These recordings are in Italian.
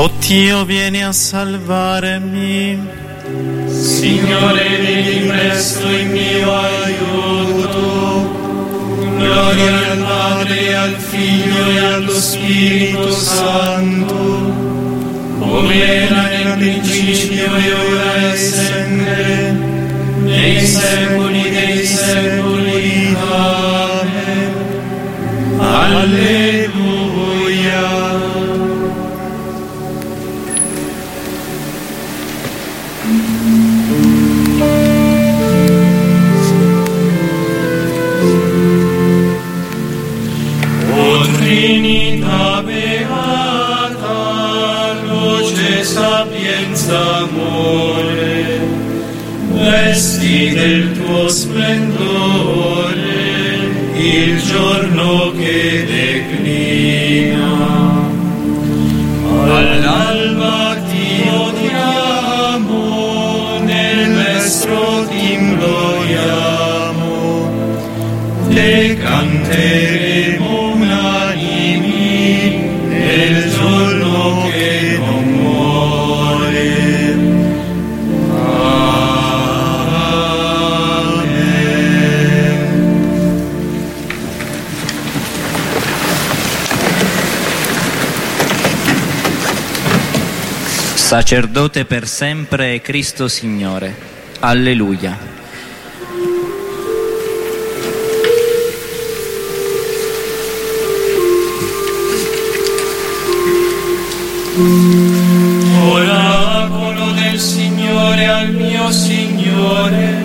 O Dio, vieni a salvarmi. Signore, vieni presto in mio aiuto. Gloria al Padre, al Figlio e allo Spirito Santo, come era nel principio e ora e sempre, nei secoli dei secoli. Amen. Alleluia. Trinità beata, luce, sapienza, amore, vesti del tuo splendore il giorno che declina. All'alba ti odiamo, nel vestro ti imploriamo, te canteremo nel giorno che non muore. Amen. Sacerdote per sempre è Cristo Signore. Alleluia. Oracolo del Signore al mio Signore,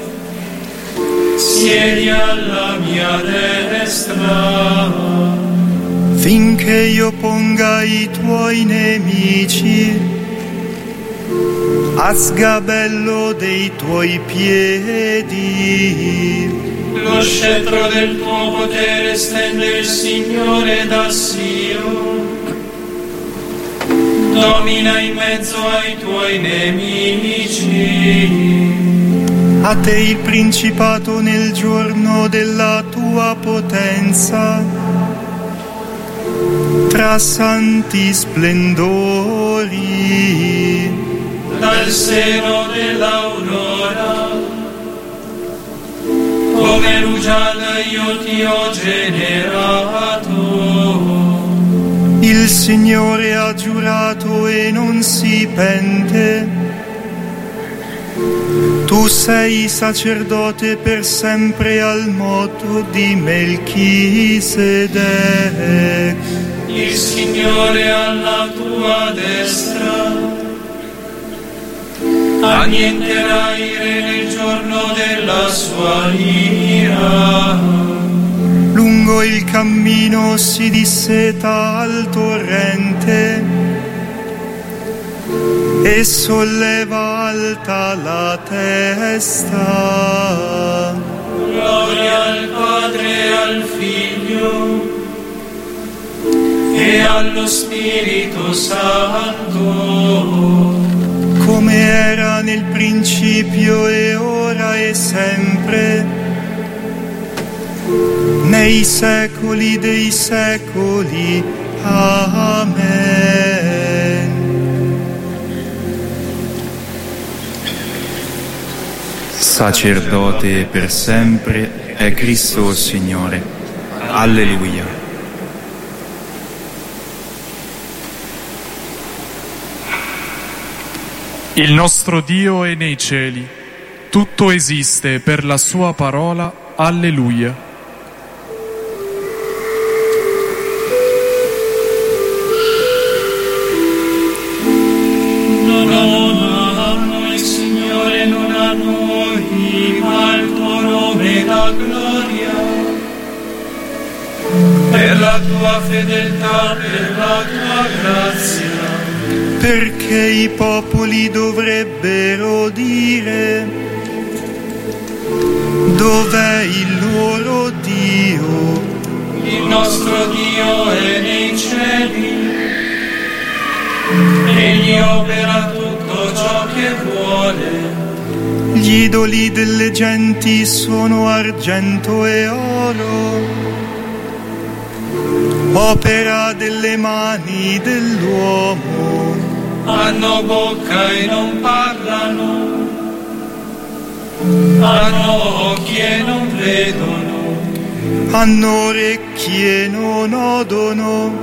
siedi alla mia destra, finché io ponga i tuoi nemici a sgabello dei tuoi piedi. Lo scettro del tuo potere stende il Signore da Sion, domina in mezzo ai tuoi nemici. A te il principato nel giorno della tua potenza, tra santi splendori. Dal seno dell'aurora, come rugiada io ti ho generato. Il Signore ha giurato e non si pente. Tu sei sacerdote per sempre al modo di Melchisedec. Il Signore alla tua destra, annienterà ire nel giorno della sua ira. Lungo il cammino si disseta al torrente e solleva alta la testa. Gloria al Padre e al Figlio e allo Spirito Santo, come era nel principio e ora e sempre, nei secoli dei secoli. Amen. Sacerdote per sempre è Cristo Signore. Alleluia. Il nostro Dio è nei cieli, tutto esiste per la sua parola. Alleluia. Per la tua fedeltà, per la tua grazia, perché i popoli dovrebbero dire: dov'è il loro Dio? Il nostro Dio è nei cieli, egli opera tutto ciò che vuole. Gli idoli delle genti sono argento e oro, opera delle mani dell'uomo. Hanno bocca e non parlano, hanno occhi e non vedono, hanno orecchi e non odono,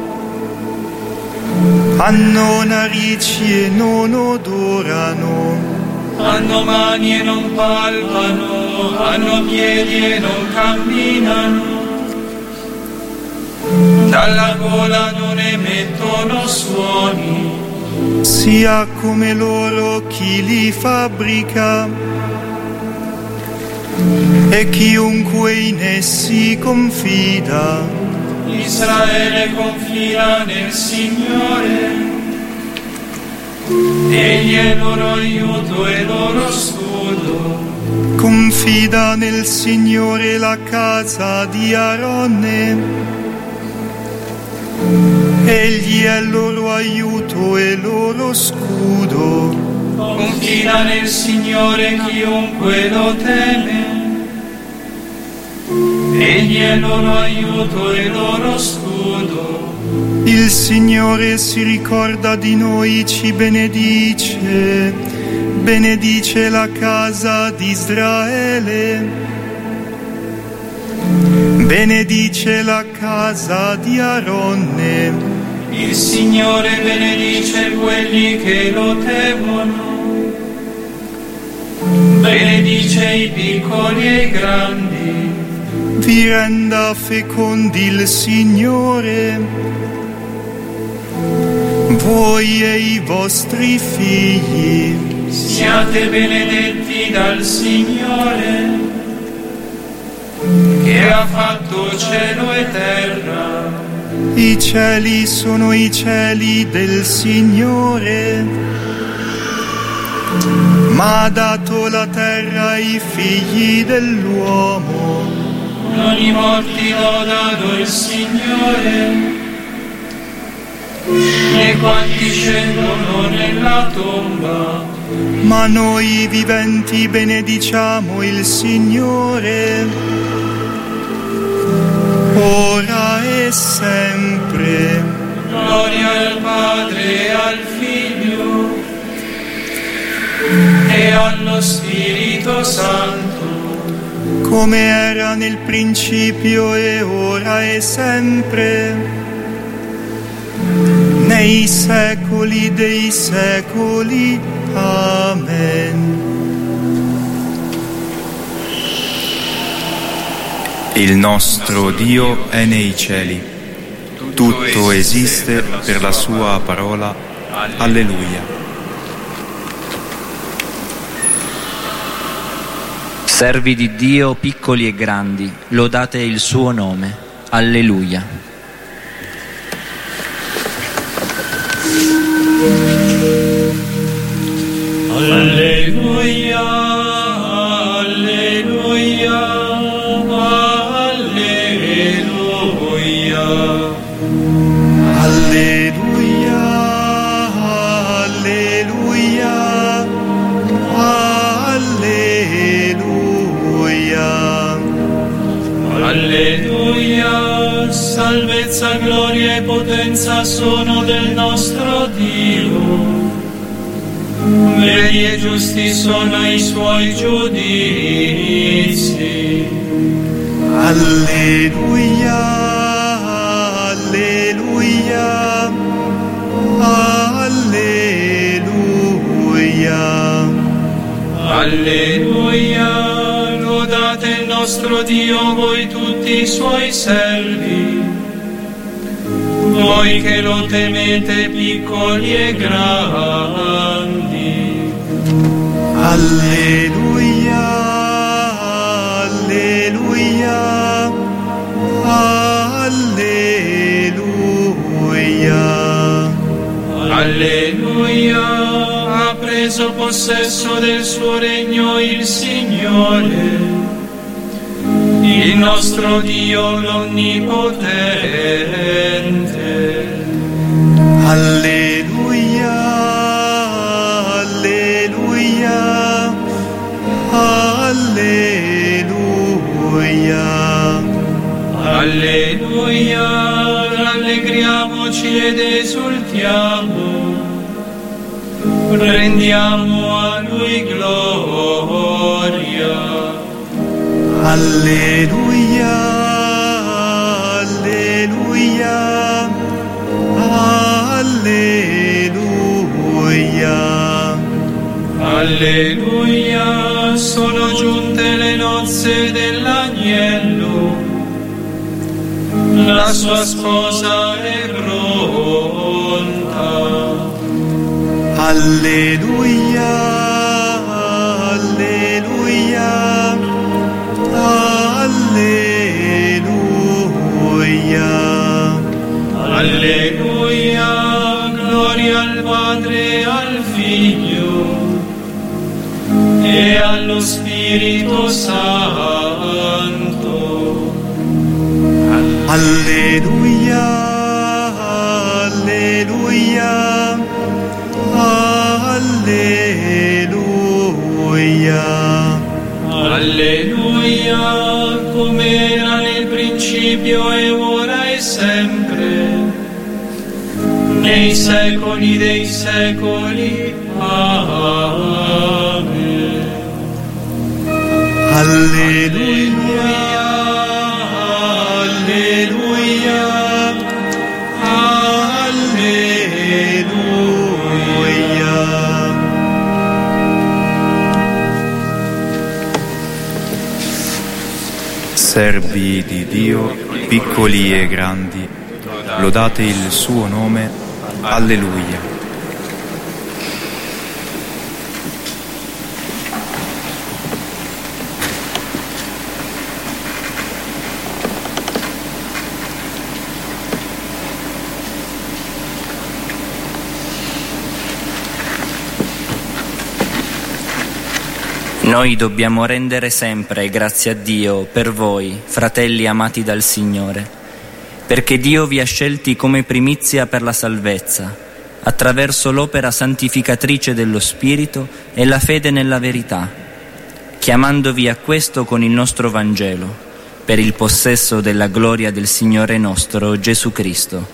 hanno narici e non odorano, hanno mani e non palpano, hanno piedi e non camminano, dalla gola non emettono suoni, sia come loro chi li fabbrica, e chiunque in essi confida. Israele confida nel Signore, egli è loro aiuto e loro scudo. Confida nel Signore la casa di Aronne, egli è loro aiuto e loro scudo. Confida nel Signore chiunque lo teme, egli è loro aiuto e loro scudo. Il Signore si ricorda di noi, ci benedice, benedice la casa di Israele, benedice la casa di Aronne. Il Signore benedice quelli che lo temono, benedice i piccoli e i grandi. Vi renda fecondi il Signore, voi e i vostri figli. Siate benedetti dal Signore, che ha fatto cielo e terra. I cieli sono i cieli del Signore, ma ha dato la terra ai figli dell'uomo. Non i morti lodano il Signore, né quanti scendono nella tomba. Ma noi viventi benediciamo il Signore, ora e sempre. Gloria al Padre e al Figlio e allo Spirito Santo, come era nel principio e ora e sempre, nei secoli dei secoli. Amen. Il nostro Dio è nei cieli, tutto esiste per la sua parola. Alleluia. Servi di Dio piccoli e grandi, lodate il suo nome. Alleluia. Alleluia, alleluia, alleluia. Alleluia, alleluia, alleluia. Alleluia, salvezza, gloria e potenza sono del nostro Dio. Veri e giusti sono i suoi giudizi. Alleluia, alleluia, alleluia. Alleluia, lodate il nostro Dio voi tutti i suoi servi, voi che lo temete piccoli e grandi. Alleluia, alleluia, alleluia. Alleluia, ha preso possesso del suo regno il Signore, il nostro Dio l'Onnipotente. Alleluia, alleluia, alleluia. Alleluia, rallegriamoci ed esultiamo, rendiamo a Lui gloria. Alleluia, alleluia, alleluia. Alleluia, sono giunte le nozze dell'agnello, la sua sposa è pronta. Alleluia, alleluia, alleluia. Alleluia, gloria al Padre e al Figlio e allo Spirito Santo. Alleluia, alleluia, alleluia. Alleluia, come era nel principio e ora e sempre, nei secoli dei secoli. Amen. Alleluia, alleluia, alleluia. Servi di Dio, piccoli e grandi, lodate il suo nome. Alleluia. Noi dobbiamo rendere sempre grazie a Dio per voi, fratelli amati dal Signore, perché Dio vi ha scelti come primizia per la salvezza, attraverso l'opera santificatrice dello Spirito e la fede nella verità, chiamandovi a questo con il nostro Vangelo, per il possesso della gloria del Signore nostro Gesù Cristo.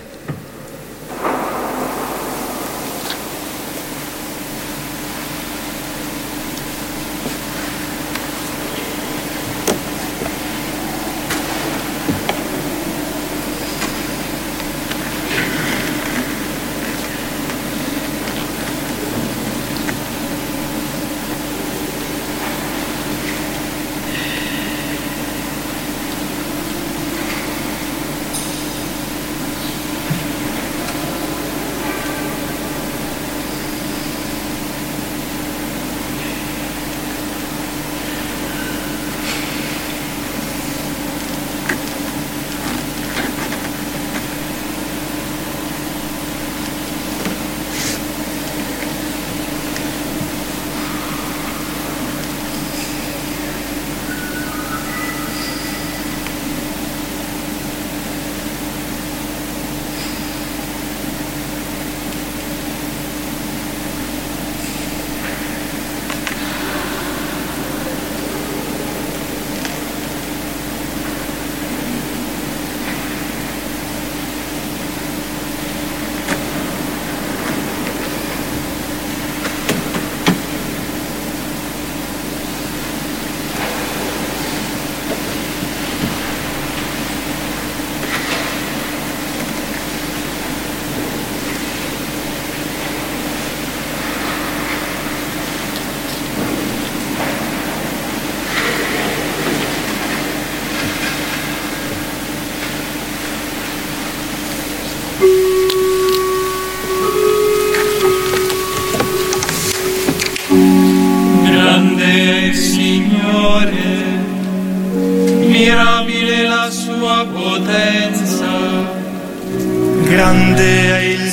Grande è il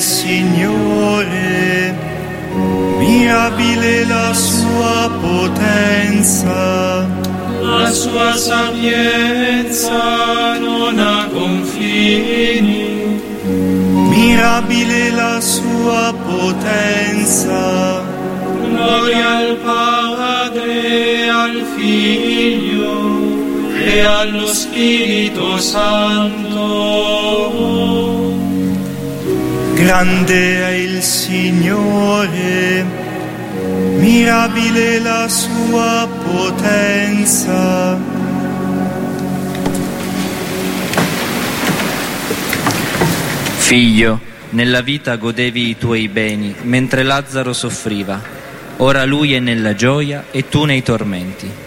Signore, mirabile la sua potenza. La sua sapienza non ha confini. Mirabile la sua potenza. Gloria al Padre, al Figlio e allo Spirito Santo. Grande è il Signore, mirabile la sua potenza. Figlio, nella vita godevi i tuoi beni, mentre Lazzaro soffriva. Ora lui è nella gioia e tu nei tormenti.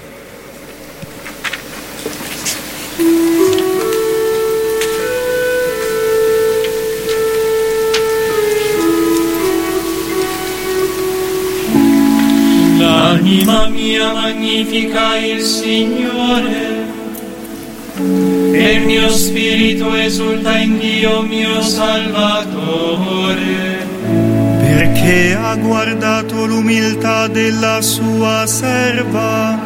L'anima mia magnifica il Signore, e il mio spirito esulta in Dio mio Salvatore, perché ha guardato l'umiltà della sua serva.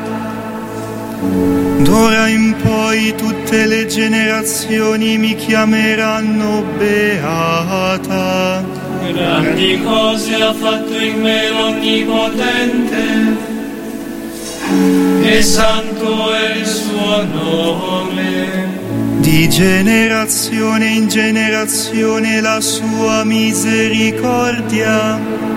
D'ora in poi tutte le generazioni mi chiameranno beata. Grandi cose ha fatto in me l'Onnipotente, e santo è il suo nome. Di generazione in generazione la sua misericordia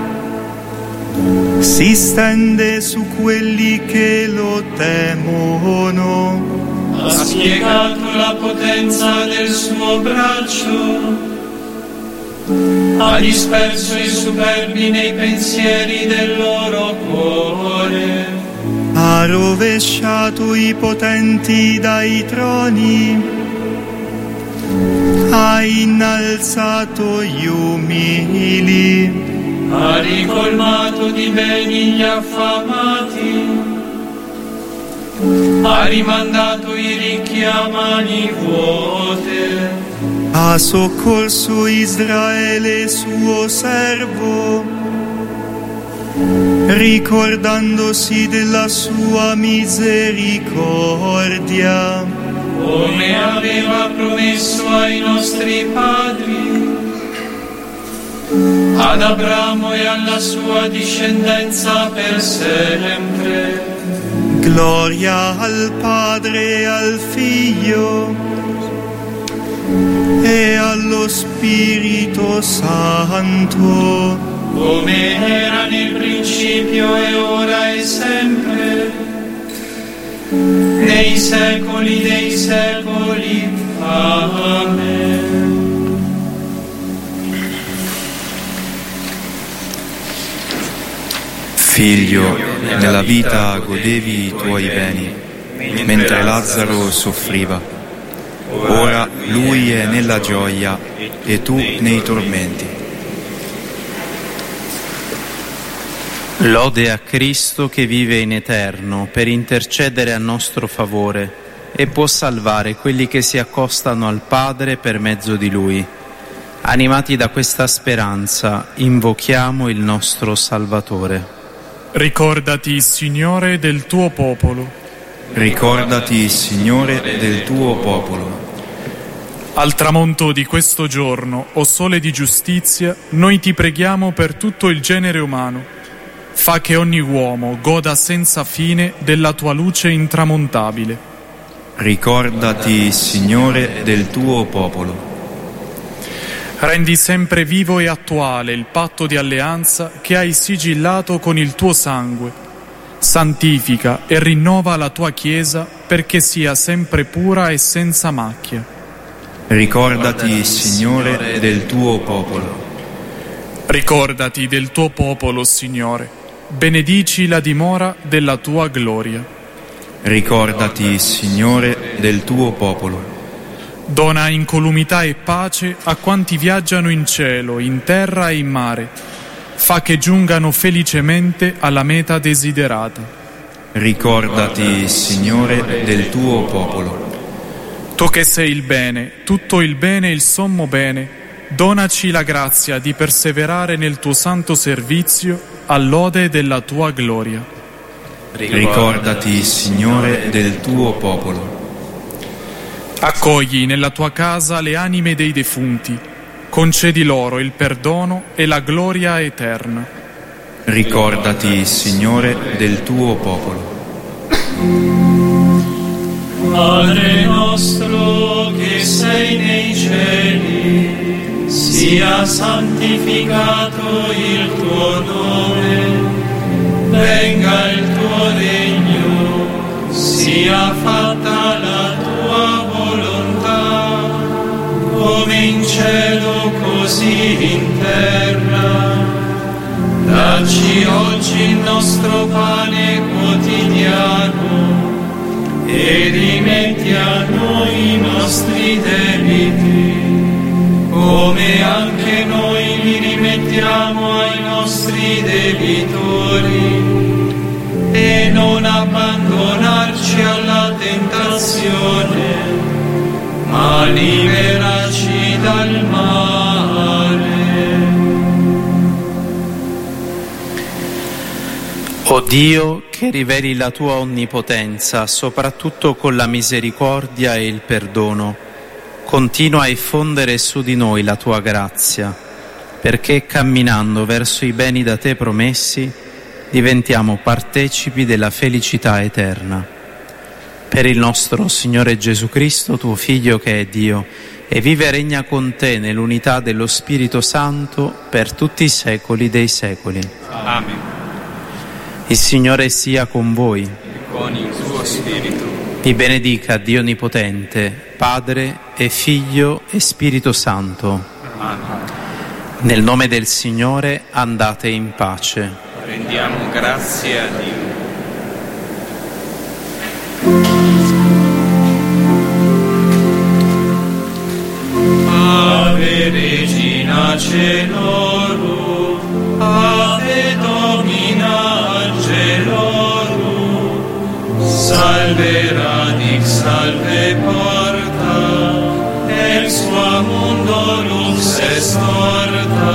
si stende su quelli che lo temono. Ha spiegato la potenza del suo braccio, ha disperso i superbi nei pensieri del loro cuore. Ha rovesciato i potenti dai troni, ha innalzato gli umili. Ha ricolmato di beni gli affamati, ha rimandato i ricchi a mani vuote. Ha soccorso Israele suo servo, ricordandosi della sua misericordia, come aveva promesso ai nostri padri, ad Abramo e alla sua discendenza per sempre. Gloria al Padre e al Figlio e allo Spirito Santo, come era nel principio e ora e sempre, nei secoli dei secoli. Amen. Figlio, nella vita godevi i tuoi beni, mentre Lazzaro soffriva. Ora lui è nella gioia e tu nei tormenti. Lode a Cristo che vive in eterno per intercedere a nostro favore e può salvare quelli che si accostano al Padre per mezzo di Lui. Animati da questa speranza, invochiamo il nostro Salvatore. Ricordati, Signore, del tuo popolo. Ricordati, Signore, del tuo popolo. Al tramonto di questo giorno, o sole di giustizia, noi ti preghiamo per tutto il genere umano. Fa che ogni uomo goda senza fine della tua luce intramontabile. Ricordati, Signore, del tuo popolo. Rendi sempre vivo e attuale il patto di alleanza che hai sigillato con il tuo sangue. Santifica e rinnova la tua Chiesa perché sia sempre pura e senza macchia. Ricordati, Signore, del tuo popolo. Ricordati del tuo popolo, Signore. Benedici la dimora della tua gloria. Ricordati, Signore, del tuo popolo. Dona incolumità e pace a quanti viaggiano in cielo, in terra e in mare. Fa che giungano felicemente alla meta desiderata. Ricordati, Signore, del tuo popolo. Tu che sei il bene, tutto il bene e il sommo bene, donaci la grazia di perseverare nel tuo santo servizio all'ode della tua gloria. Ricordati, Signore, del tuo popolo. Accogli nella tua casa le anime dei defunti, concedi loro il perdono e la gloria eterna. Ricordati, Signore, del tuo popolo. Padre nostro che sei nei cieli, sia santificato il tuo nome, venga il tuo regno, sia fatta la tua volontà, come in cielo così in terra. Dacci oggi il nostro pane quotidiano e rimetti a noi i nostri debiti, come anche noi li rimettiamo ai nostri debitori, e non abbandonarci alla tentazione, ma liberaci dal male. O Dio, che riveli la tua onnipotenza, soprattutto con la misericordia e il perdono, continua a effondere su di noi la tua grazia, perché camminando verso i beni da te promessi, diventiamo partecipi della felicità eterna. Per il nostro Signore Gesù Cristo, tuo Figlio che è Dio, e vive e regna con te nell'unità dello Spirito Santo per tutti i secoli dei secoli. Amen. Il Signore sia con voi. E con il tuo spirito. Vi benedica Dio Onnipotente, Padre e Figlio e Spirito Santo. Amen. Nel nome del Signore andate in pace. Rendiamo grazie a Dio. Ave Regina Celorum, Ave Domina Angelorum, Salve Radix, Salve Porta, ex qua mundo lux est orta.